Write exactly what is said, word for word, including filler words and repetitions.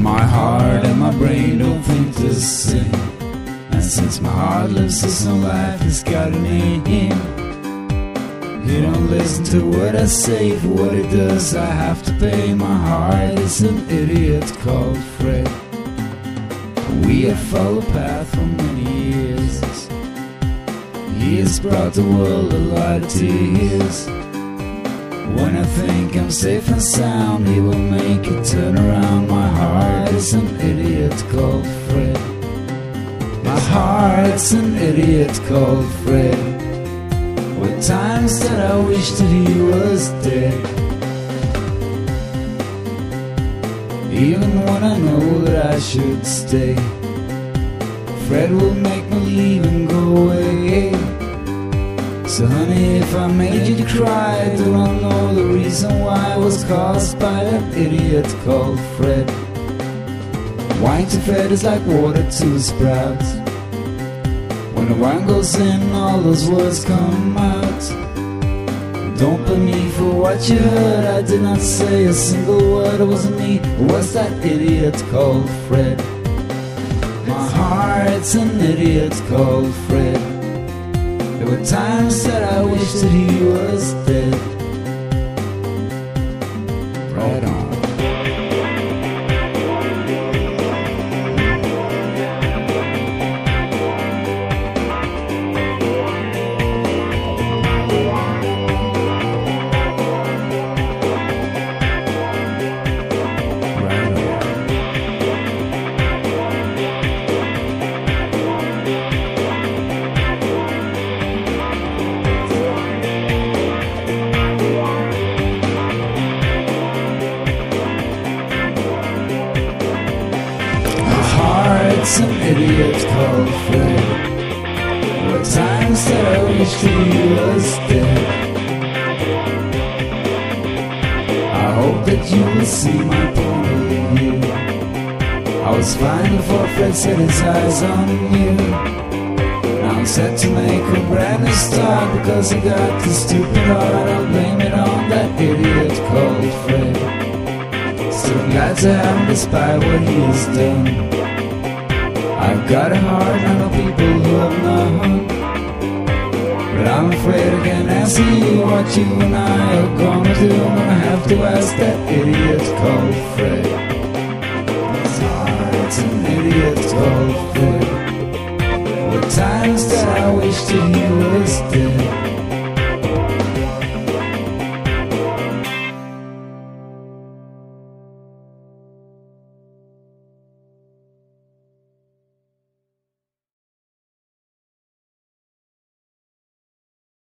My heart and my brain don't think the same, and since my heart lives this no life, it's got a name. He don't listen to what I say, for what it does I have to pay. My heart is an idiot called Fred. We have followed a path for many years. He has brought the world a lot of tears. When I think I'm safe and sound, he will make it turn around. My heart is an idiot called Fred. My heart's an idiot called Fred. With times that I wish that he was dead, even when I know that I should stay. Fred will make me leave and go away. So honey, if I made you cry, do not know the reason why. It was caused by that idiot called Fred. Wine to Fred is like water to a sprout. When the wine goes in, all those words come out. Don't blame me for what you heard, I did not say a single word. It wasn't me, it was that idiot called Fred. My heart's an idiot called Fred. There were times that I wish that he was dead. Right on. It's an idiot called Fred. There were times that I wished he was dead. I hope that you will see my point of view. I was fine before Fred set his eyes on you. Now I'm set to make a brand new start, because he got the stupid heart. I'll blame it on that idiot called Fred. Still I'm glad to have him despite what he has done. I've got a heart, I know people who have none, but I'm afraid I can't answer you what you and I are gonna do. I'm gonna have to ask that idiot called Fred. His heart's an idiot called Fred. There were times that I wished that he was dead.